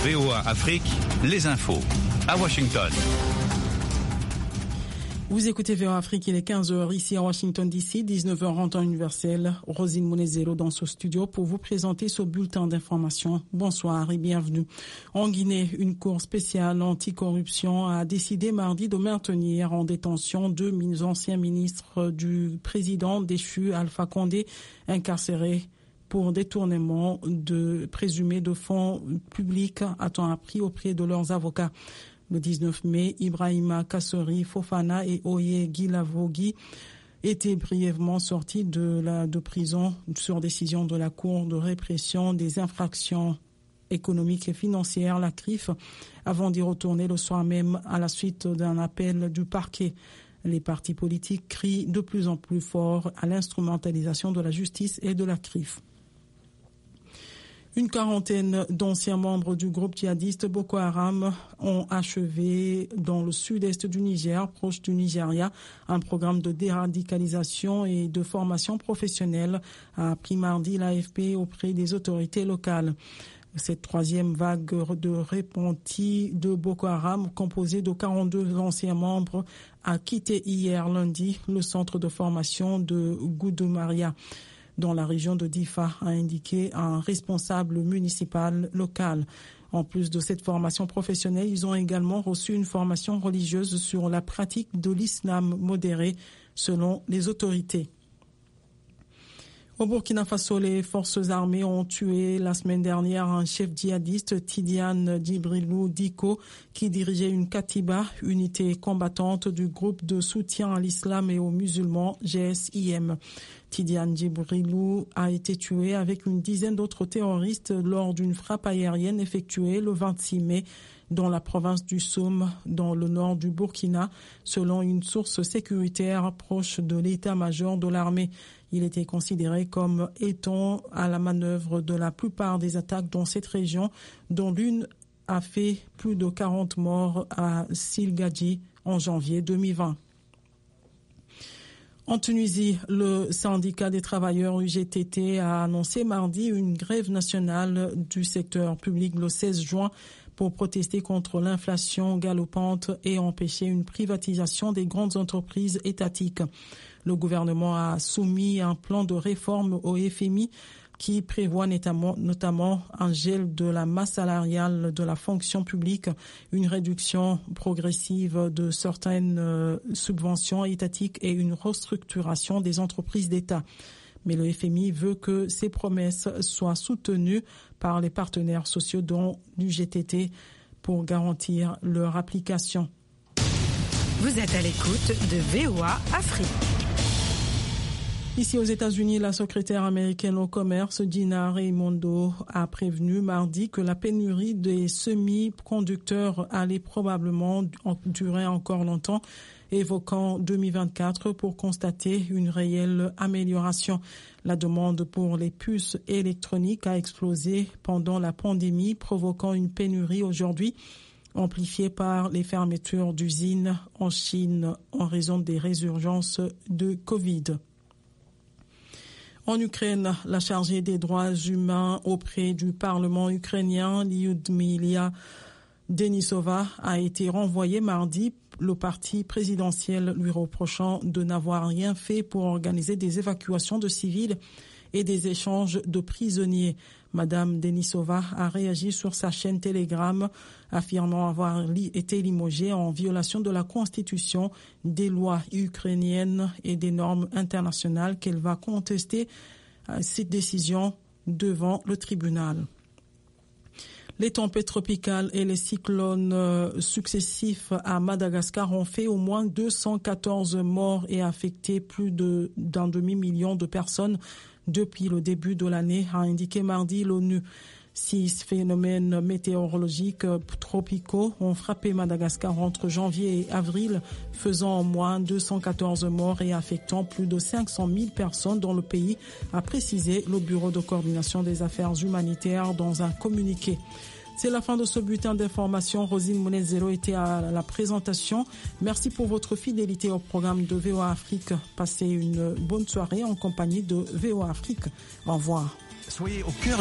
VOA Afrique, les infos. À Washington. Vous écoutez VOA Afrique, il est 15h ici à Washington DC, 19h en temps universel. Rosine Monezero dans ce studio pour vous présenter ce bulletin d'information. Bonsoir et bienvenue. En Guinée, une cour spéciale anticorruption a décidé mardi de maintenir en détention 2 anciens ministres du président déchu Alpha Condé, incarcérés pour détournement présumé de fonds publics à temps appris auprès de leurs avocats. Le 19 mai, Ibrahima Kassori Fofana et Oye Guilavogui étaient brièvement sortis de prison sur décision de la Cour de répression des infractions économiques et financières, la CRIF, avant d'y retourner le soir même à la suite d'un appel du parquet. Les partis politiques crient de plus en plus fort à l'instrumentalisation de la justice et de la CRIF. Une quarantaine d'anciens membres du groupe djihadiste Boko Haram ont achevé dans le sud-est du Niger, proche du Nigeria, un programme de déradicalisation et de formation professionnelle, a appris mardi l'AFP auprès des autorités locales. Cette troisième vague de repentis de Boko Haram, composée de 42 anciens membres, a quitté hier lundi le centre de formation de Goudoumaria, dans la région de Difa, a indiqué un responsable municipal local. En plus de cette formation professionnelle, ils ont également reçu une formation religieuse sur la pratique de l'islam modéré, selon les autorités. Au Burkina Faso, les forces armées ont tué la semaine dernière un chef djihadiste, Tidiane Djibrilou Diko, qui dirigeait une Katiba, unité combattante du groupe de soutien à l'islam et aux musulmans, GSIM. Tidiane Djibrilou a été tué avec une dizaine d'autres terroristes lors d'une frappe aérienne effectuée le 26 mai dans la province du Soum, dans le nord du Burkina, selon une source sécuritaire proche de l'état-major de l'armée. Il était considéré comme étant à la manœuvre de la plupart des attaques dans cette région, dont l'une a fait plus de 40 morts à Silgadji en janvier 2020. En Tunisie, le syndicat des travailleurs UGTT a annoncé mardi une grève nationale du secteur public le 16 juin pour protester contre l'inflation galopante et empêcher une privatisation des grandes entreprises étatiques. Le gouvernement a soumis un plan de réforme au FMI qui prévoit notamment un gel de la masse salariale de la fonction publique, une réduction progressive de certaines subventions étatiques et une restructuration des entreprises d'État. Mais le FMI veut que ces promesses soient soutenues par les partenaires sociaux dont l'UGTT pour garantir leur application. Vous êtes à l'écoute de VOA Afrique. Ici aux États-Unis, la secrétaire américaine au commerce, Gina Raimondo, a prévenu mardi que la pénurie des semi-conducteurs allait probablement durer encore longtemps, évoquant 2024 pour constater une réelle amélioration. La demande pour les puces électroniques a explosé pendant la pandémie, provoquant une pénurie aujourd'hui, amplifiée par les fermetures d'usines en Chine en raison des résurgences de Covid. En Ukraine, la chargée des droits humains auprès du Parlement ukrainien, Lyudmila Denisova, a été renvoyée mardi, le parti présidentiel lui reprochant de n'avoir rien fait pour organiser des évacuations de civils et des échanges de prisonniers. Madame Denisova a réagi sur sa chaîne Telegram, affirmant avoir été limogée en violation de la Constitution, des lois ukrainiennes et des normes internationales, qu'elle va contester cette décision devant le tribunal. Les tempêtes tropicales et les cyclones successifs à Madagascar ont fait au moins 214 morts et affecté plus d'un demi-million de personnes depuis le début de l'année, a indiqué mardi l'ONU. 6 phénomènes météorologiques tropicaux ont frappé Madagascar entre janvier et avril, faisant au moins 214 morts et affectant plus de 500 000 personnes dans le pays, a précisé le Bureau de coordination des affaires humanitaires dans un communiqué. C'est la fin de ce bulletin d'information. Rosine Monezero était à la présentation. Merci pour votre fidélité au programme de VOA Afrique. Passez une bonne soirée en compagnie de VOA Afrique. Au revoir. Soyez au cœur